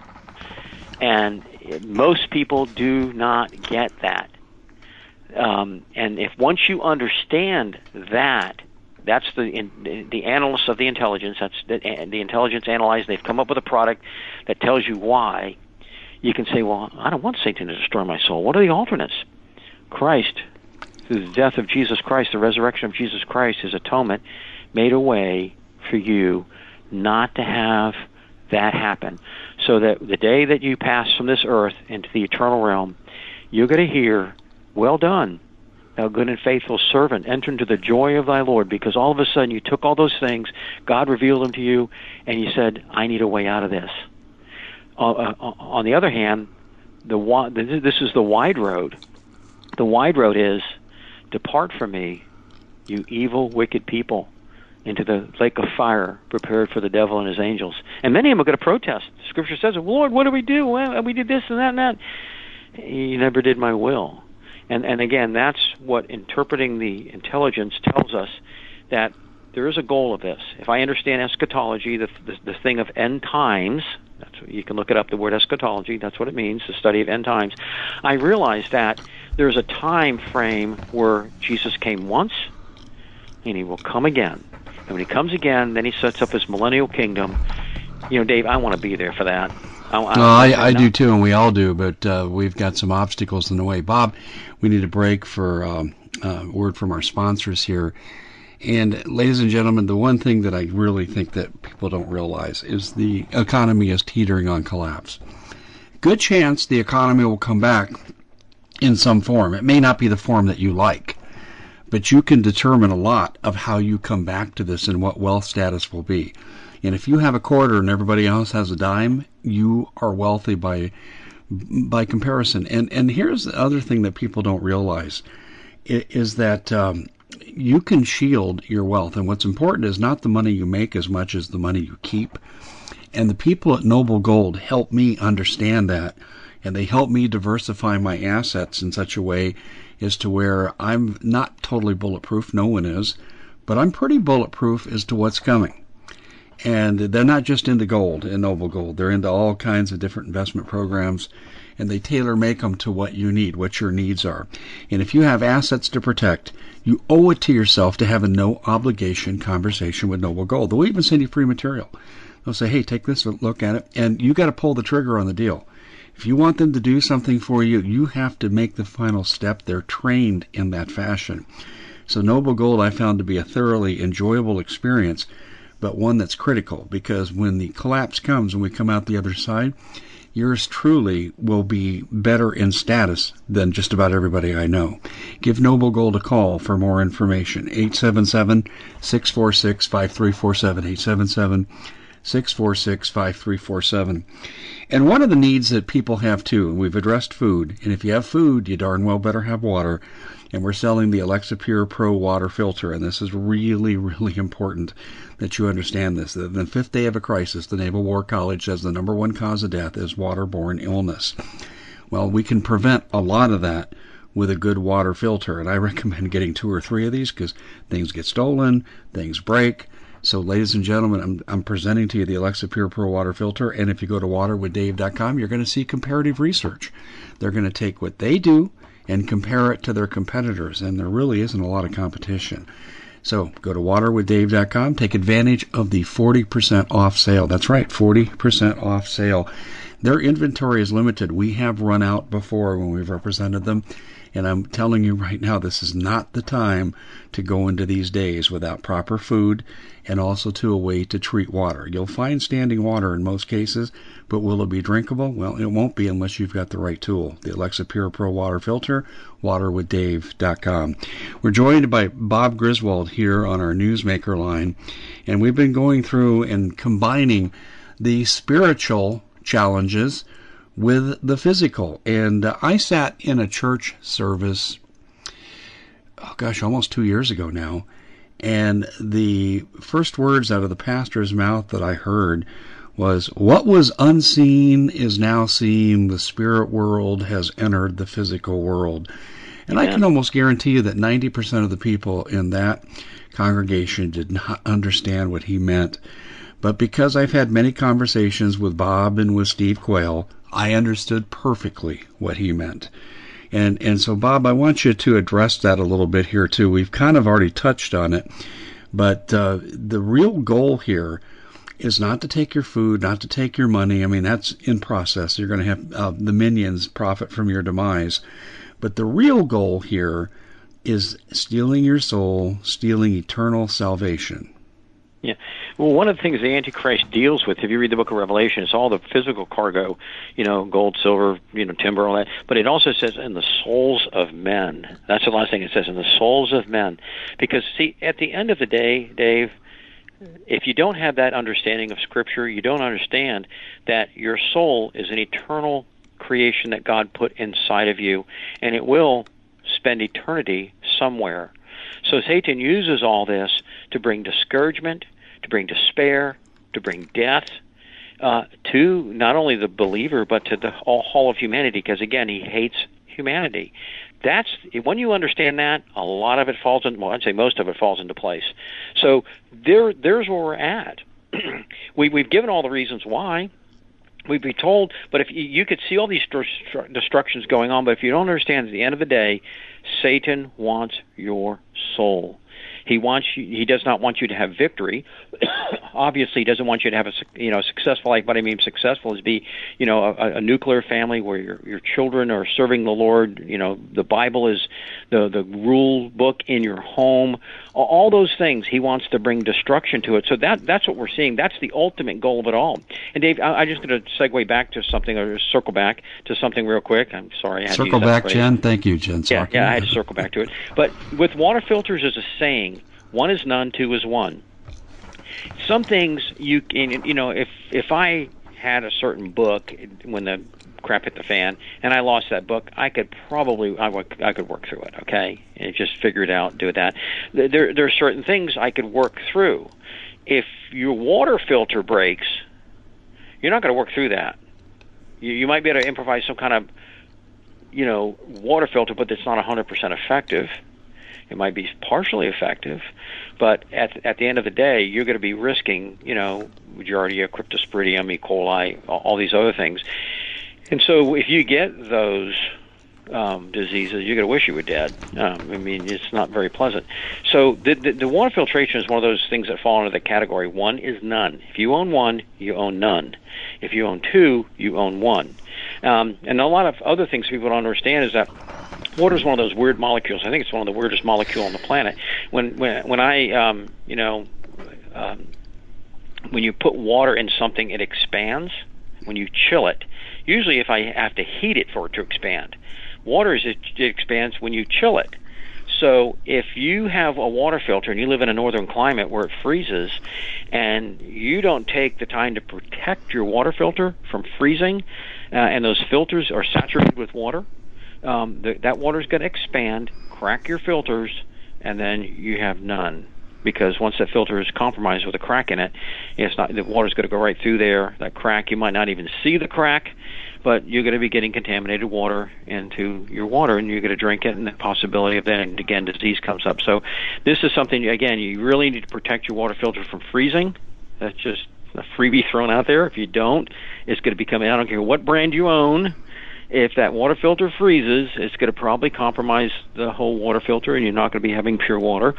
And most people do not get that. Um, and if once you understand that, that's the in, the analysts of the intelligence, that's the, the intelligence analyzed, they've come up with a product that tells you why, you can say, well, I don't want Satan to destroy my soul. What are the alternates? Christ, through the death of Jesus Christ, the resurrection of Jesus Christ, his atonement, made a way for you not to have that happen. So that the day that you pass from this earth into the eternal realm, you're going to hear, well done, thou good and faithful servant, enter into the joy of thy Lord, because all of a sudden you took all those things, God revealed them to you, and you said, I need a way out of this. Uh, uh, on the other hand, the this is the wide road. The wide road is, depart from me, you evil, wicked people, into the lake of fire prepared for the devil and his angels. And many of them are going to protest. Scripture says, Lord, what do we do? Well, we did this and that and that. You never did my will. And and again, that's what interpreting the intelligence tells us, that there is a goal of this. If I understand eschatology, the, the, the thing of end times, that's what, you can look it up, the word eschatology, that's what it means, the study of end times. I realize that there's a time frame where Jesus came once, and he will come again. And when he comes again, then he sets up his millennial kingdom. You know, Dave, I want to be there for that. I, I,
well, I, I do too, and we all do, but uh, we've got some obstacles in the way. Bob, we need a break for um, a word from our sponsors here. And ladies and gentlemen, the one thing that I really think that people don't realize is the economy is teetering on collapse. Good chance the economy will come back in some form. It may not be the form that you like, but you can determine a lot of how you come back to this and what wealth status will be. And if you have a quarter and everybody else has a dime, you are wealthy by by comparison. And and here's the other thing that people don't realize, is that um, you can shield your wealth. And what's important is not the money you make as much as the money you keep. And the people at Noble Gold help me understand that. And they help me diversify my assets in such a way as to where I'm not totally bulletproof. No one is. But I'm pretty bulletproof as to what's coming. And they're not just into gold in Noble Gold. They're into all kinds of different investment programs. And they tailor make them to what you need, what your needs are. And if you have assets to protect, you owe it to yourself to have a no obligation conversation with Noble Gold. They'll even send you free material. They'll say, hey, take this, look at it, and you got to pull the trigger on the deal. If you want them to do something for you, you have to make the final step. They're trained in that fashion. So Noble Gold I found to be a thoroughly enjoyable experience, but one that's critical, because when the collapse comes and we come out the other side, yours truly will be better in status than just about everybody I know. Give Noble Gold a call for more information. eight seven seven, six four six, five three four seven, eight seven seven, six four six, five three four seven. And one of the needs that people have too, and we've addressed food, and if you have food, you darn well better have water. And we're selling the Alexa Pure Pro water filter, and this is really, really important that you understand this. The fifth day of a crisis, the Naval War College says the number one cause of death is waterborne illness. Well, we can prevent a lot of that with a good water filter, and I recommend getting two or three of these because things get stolen, things break. So, ladies and gentlemen, I'm, I'm presenting to you the Alexa Pure Pro water filter, and if you go to water with dave dot com, you're going to see comparative research. They're going to take what they do and compare it to their competitors, and there really isn't a lot of competition. So go to water with dave dot com, take advantage of the forty percent off sale. That's right, forty percent off sale. Their inventory is limited. We have run out before when we've represented them, and I'm telling you right now, this is not the time to go into these days without proper food and also to a way to treat water. You'll find standing water in most cases, but will it be drinkable? Well, it won't be unless you've got the right tool. The Alexa Pure Pro water filter, water with dave dot com. We're joined by Bob Griswold here on our Newsmaker line, and we've been going through and combining the spiritual challenges with the physical. And uh, I sat in a church service, oh gosh, almost two years ago now, and the first words out of the pastor's mouth that I heard was, what was unseen is now seen. The spirit world has entered the physical world. And yeah. I can almost guarantee you that ninety percent of the people in that congregation did not understand what he meant. But because I've had many conversations with Bob and with Steve Quayle, I understood perfectly what he meant. And and so, Bob, I want you to address that a little bit here, too. We've kind of already touched on it, but uh, the real goal here is not to take your food, not to take your money. I mean, that's in process. You're going to have uh, the minions profit from your demise. But the real goal here is stealing your soul, stealing eternal salvation.
Yeah. Well, one of the things the Antichrist deals with, if you read the book of Revelation, it's all the physical cargo, you know, gold, silver, you know, timber, all that. But it also says in the souls of men. That's the last thing it says, in the souls of men. Because, see, at the end of the day, Dave, if you don't have that understanding of Scripture, you don't understand that your soul is an eternal creation that God put inside of you, and it will spend eternity somewhere. So Satan uses all this to bring discouragement, to bring despair, to bring death uh, to not only the believer but to the whole of humanity, because, again, he hates humanity. That's when you understand that, a lot of it falls in, well, I'd say most of it falls into place. So there, there's where we're at. we, we've given all the reasons why. We'd be told, but if you, you could see all these destru- destructions going on, but if you don't understand, at the end of the day, Satan wants your soul. He wants you, he does not want you to have victory. Obviously, he doesn't want you to have a you know successful life. What I mean successful is be you know a, a nuclear family where your your children are serving the Lord. You know the Bible is the the rule book in your home. All those things he wants to bring destruction to it. So that that's what we're seeing. That's the ultimate goal of it all. And Dave, I, I'm just going to segue back to something or circle back to something real quick. I'm sorry. I had
circle
to use that
back,
phrase.
Jen. Thank you, Jen.
Yeah, yeah, I had to circle back to it. But with water filters, is a saying. One is none, two is one. Some things you can, you know, if if I had a certain book when the crap hit the fan, and I lost that book, I could probably I, would, I could work through it. Okay, and just figure it out, do that. There there are certain things I could work through. If your water filter breaks, you're not going to work through that. You, you might be able to improvise some kind of, you know, water filter, but it's not one hundred percent effective. It might be partially effective, but at at the end of the day, you're going to be risking, you know, Giardia, Cryptosporidium, E. coli, all, all these other things. And so if you get those um, diseases, you're going to wish you were dead. Um, I mean, it's not very pleasant. So the, the, the water filtration is one of those things that fall into the category one is none. If you own one, you own none. If you own two, you own one. Um, and a lot of other things people don't understand is that water is one of those weird molecules. I think it's one of the weirdest molecules on the planet. When when when I um, you know um, when you put water in something, it expands. When you chill it, usually if I have to heat it for it to expand, water is it, it expands when you chill it. So if you have a water filter and you live in a northern climate where it freezes, and you don't take the time to protect your water filter from freezing, uh, and those filters are saturated with water, um, the, that water is going to expand, crack your filters, and then you have none. Because once that filter is compromised with a crack in it, it's not, the water's going to go right through there. That crack, you might not even see the crack, but you're going to be getting contaminated water into your water, and you're going to drink it, and the possibility of then, again, disease comes up. So this is something, again, you really need to protect your water filter from freezing. That's just a freebie thrown out there. If you don't, it's going to become, I don't care what brand you own, if that water filter freezes, it's going to probably compromise the whole water filter, and you're not going to be having pure water.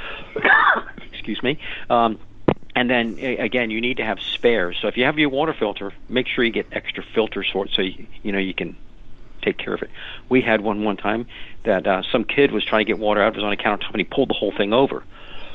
Excuse me. Um, and then, again, you need to have spares. So if you have your water filter, make sure you get extra filters for it so you, you know you can take care of it. We had one one time that uh, some kid was trying to get water out. It was on a countertop, and he pulled the whole thing over.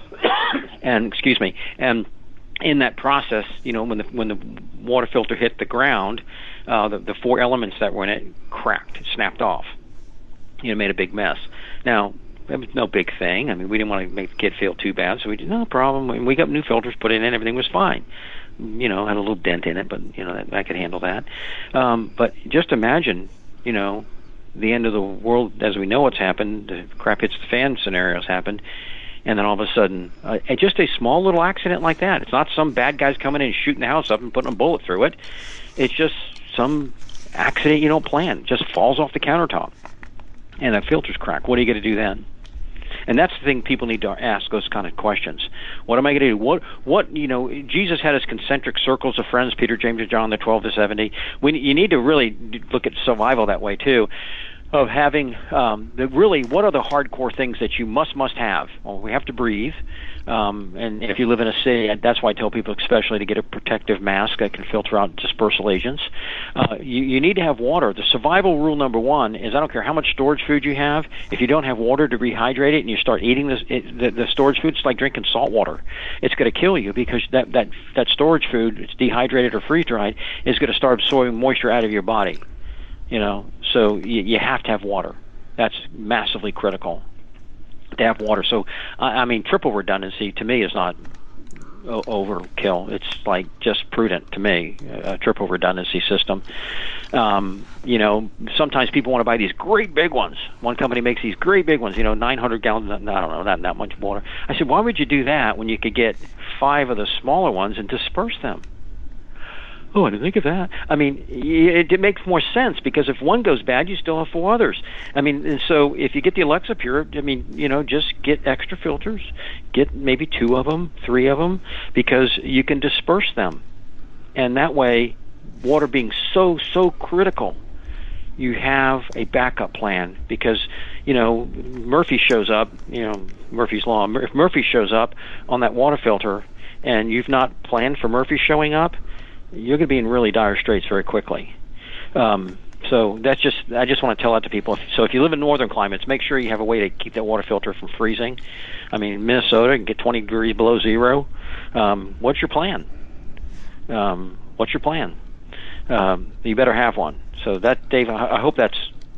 and, excuse me, and in that process, you know, when the when the water filter hit the ground, uh, the, the four elements that were in it cracked, snapped off. You know, made a big mess. Now, it was no big thing. I mean, we didn't want to make the kid feel too bad, so we did no problem. And we got new filters put in, and everything was fine. You know, had a little dent in it, but you know, I could handle that. Um, but just imagine, you know, the end of the world as we know what's happened. The crap hits the fan scenarios happened. And then all of a sudden, uh, just a small little accident like that. It's not some bad guys coming in and shooting the house up and putting a bullet through it. It's just some accident you don't plan. It just falls off the countertop. And that filter's cracked. What are you going to do then? And that's the thing people need to ask those kind of questions. What am I going to do? What, what, you know, Jesus had his concentric circles of friends, Peter, James, and John, the twelve to seventy. We, you need to really look at survival that way, too. Of having um, the really, what are the hardcore things that you must must have? Well, we have to breathe, um, and if you live in a city, that's why I tell people especially to get a protective mask that can filter out dispersal agents. Uh, you, you need to have water. The survival rule number one is I don't care how much storage food you have. If you don't have water to rehydrate it and you start eating this, it, the, the storage food, it's like drinking salt water. It's going to kill you because that that that storage food, it's dehydrated or freeze dried, is going to start absorbing moisture out of your body. You know, so you, you have to have water. That's massively critical to have water. So, I, I mean, triple redundancy to me is not o- overkill. It's like just prudent to me, a triple redundancy system. Um, you know, sometimes people want to buy these great big ones. One company makes these great big ones, you know, nine hundred gallons, I don't know, not that much water. I said, why would you do that when you could get five of the smaller ones and disperse them? Oh, I didn't think of that. I mean, it, it makes more sense because if one goes bad, you still have four others. I mean, and so if you get the Alexa Pure, I mean, you know, just get extra filters, get maybe two of them, three of them, because you can disperse them. And that way, water being so, so critical, you have a backup plan because, you know, Murphy shows up, you know, Murphy's Law. If Murphy shows up on that water filter and you've not planned for Murphy showing up, you're going to be in really dire straits very quickly. Um, so that's just, I just want to tell that to people. So if you live in northern climates, make sure you have a way to keep that water filter from freezing. I mean, Minnesota can get twenty degrees below zero. Um, what's your plan? Um, what's your plan? Um, you better have one. So that, Dave, I, I hope that's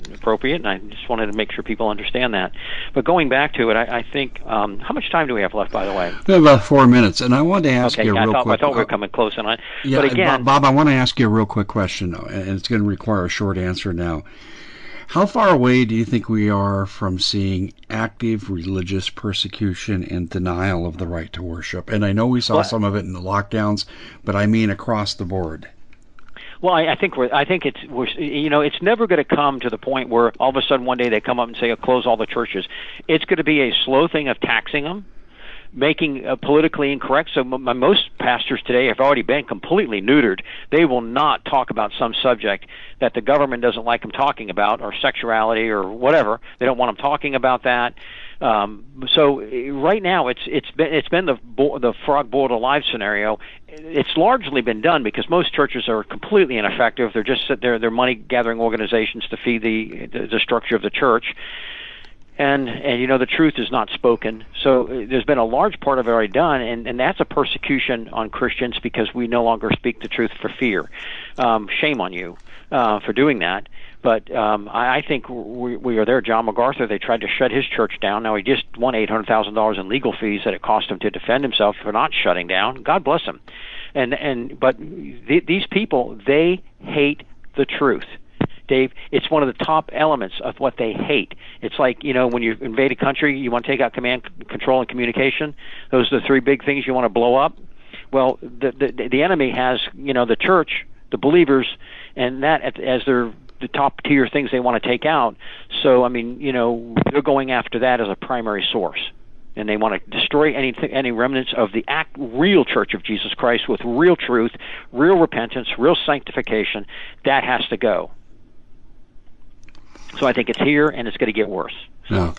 appropriate, and I just wanted to make sure people understand that. But going back to it, I, I think, um, how much time do we have left, by the way?
We have about four minutes, and I wanted to ask
okay,
you a
yeah,
real
I thought,
quick.
I thought we were coming close on it.
Yeah,
but again,
Bob, I want to ask you a real quick question, and it's going to require a short answer now. How far away do you think we are from seeing active religious persecution and denial of the right to worship? And I know we saw well, some of it in the lockdowns, but I mean across the board.
Well, I, I think we're. I think it's. We're, you know, it's never going to come to the point where all of a sudden one day they come up and say, oh, "Close all the churches." It's going to be a slow thing of taxing them, making uh, politically incorrect. So m- most pastors today have already been completely neutered. They will not talk about some subject that the government doesn't like them talking about, or sexuality, or whatever. They don't want them talking about that. Um, so right now, it's it's been it's been the bo- the frog boiled alive scenario. It's largely been done because most churches are completely ineffective. They're just they're they're money gathering organizations to feed the, the the structure of the church. And, and you know, the truth is not spoken. So there's been a large part of it already done, and, and that's a persecution on Christians because we no longer speak the truth for fear. Um, shame on you uh, for doing that. But um, I, I think we, we are there. John MacArthur, they tried to shut his church down. Now he just won eight hundred thousand dollars in legal fees that it cost him to defend himself for not shutting down. God bless him. And, and but th- these people, they hate the truth. Dave, it's one of the top elements of what they hate. It's like, you know, when you invade a country, you want to take out command, control, and communication. Those are the three big things you want to blow up. Well, the the, the enemy has, you know, the church, the believers, and that as their the top tier things they want to take out. So, I mean, you know, they're going after that as a primary source. And they want to destroy any any remnants of the act, real Church of Jesus Christ with real truth, real repentance, real sanctification. That has to go. So I think it's here, and it's going to get worse. So.
No,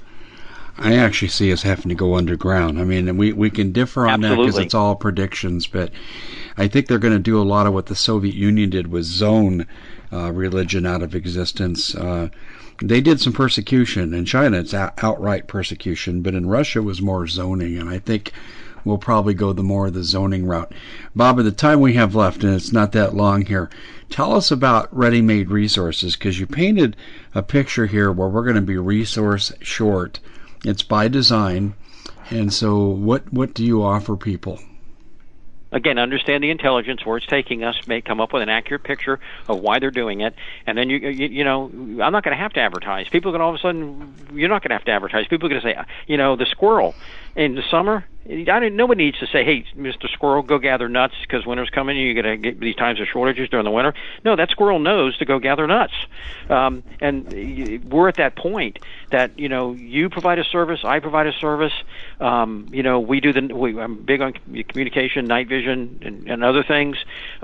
I actually see us having to go underground. I mean, we, we can differ on
Absolutely.
that because it's all predictions, but I think they're going to do a lot of what the Soviet Union did with zone uh, religion out of existence. Uh, they did some persecution. In China, it's out- outright persecution, but in Russia, it was more zoning, and I think we'll probably go the more the zoning route. Bob, at the time we have left, and it's not that long here, tell us about ready-made resources, because you painted a picture here where we're going to be resource short. It's by design, and so what what do you offer people?
Again, understand the intelligence, where it's taking us, may come up with an accurate picture of why they're doing it, and then, you you, you know, I'm not going to have to advertise. People are going to all of a sudden, you're not going to have to advertise. People are going to say, you know, the squirrel in the summer, I didn't, nobody needs to say, hey, Mister Squirrel, go gather nuts because winter's coming and you're going to get these times of shortages during the winter. No, that squirrel knows to go gather nuts. Um, and we're at that point that, you know, you provide a service, I provide a service. Um, you know, we do the, we, I'm big on communication, night vision, and, and other things.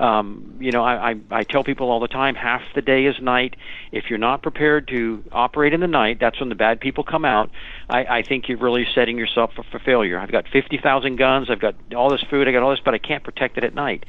Um, you know, I, I, I tell people all the time, half the day is night. If you're not prepared to operate in the night, that's when the bad people come out. I, I think you're really setting yourself up for failure. I've got fifty thousand guns, I've got all this food, I got all this, but I can't protect it at night.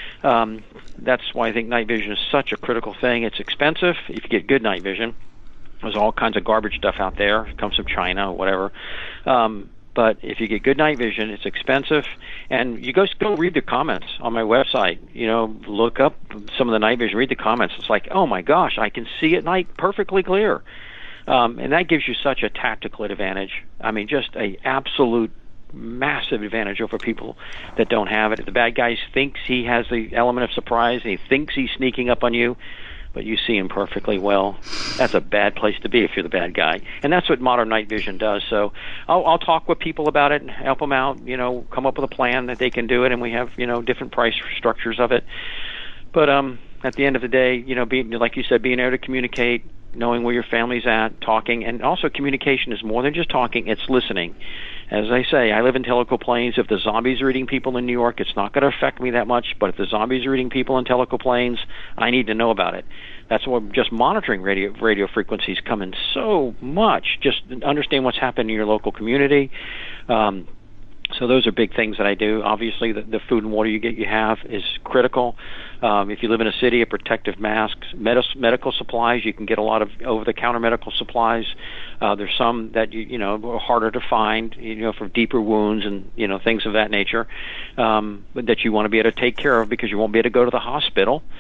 Um, that's why I think night vision is such a critical thing. It's expensive if you get good night vision. There's all kinds of garbage stuff out there. It comes from China or whatever. Um, but if you get good night vision, it's expensive. And you guys go read the comments on my website. You know, look up some of the night vision, read the comments. It's like, oh my gosh, I can see at night perfectly clear. Um, and that gives you such a tactical advantage. I mean, just a absolute massive advantage over people that don't have it. If the bad guy thinks he has the element of surprise and he thinks he's sneaking up on you, but you see him perfectly well, that's a bad place to be if you're the bad guy. And that's what modern night vision does. So I'll, I'll talk with people about it and help them out, you know, come up with a plan that they can do it, and we have, you know, different price structures of it. But um, at the end of the day, you know, being, like you said, being able to communicate, knowing where your family's at, talking, and also communication is more than just talking, it's listening. As I say, I live in Tellico Plains. If the zombies are eating people in New York, it's not going to affect me that much, but if the zombies are eating people in Tellico Plains, I need to know about it. That's why just monitoring radio radio frequencies come in so much. Just understand what's happening in your local community. Um, So those are big things that I do. Obviously, the, the food and water you get, you have is critical. Um, if you live in a city, a protective masks, med- medical supplies. You can get a lot of over-the-counter medical supplies. Uh, there's some that you you know are harder to find, you know, for deeper wounds and you know things of that nature, um, but that you want to be able to take care of because you won't be able to go to the hospital.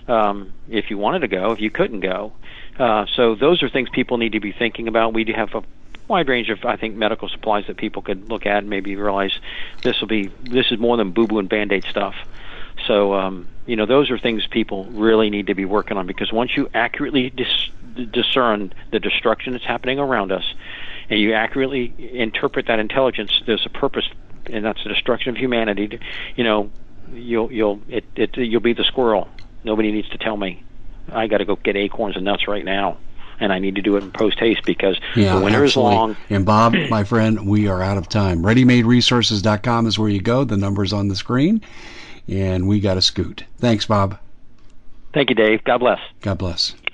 um, if you wanted to go, if you couldn't go. Uh, so those are things people need to be thinking about. We do have a wide range of, I think, medical supplies that people could look at and maybe realize this will be this is more than boo-boo and Band-Aid stuff. So, um, you know, those are things people really need to be working on, because once you accurately dis- discern the destruction that's happening around us, and you accurately interpret that intelligence, there's a purpose, and that's the destruction of humanity. You know, you'll you'll it, it you'll be the squirrel. Nobody needs to tell me. I got to go get acorns and nuts right now. And I need to do it in post haste, because
yeah,
the winter
absolutely.
is long.
And Bob, my friend, we are out of time. ready made resources dot com is where you go. The number's on the screen. And we got to scoot. Thanks, Bob.
Thank you, Dave. God bless.
God bless.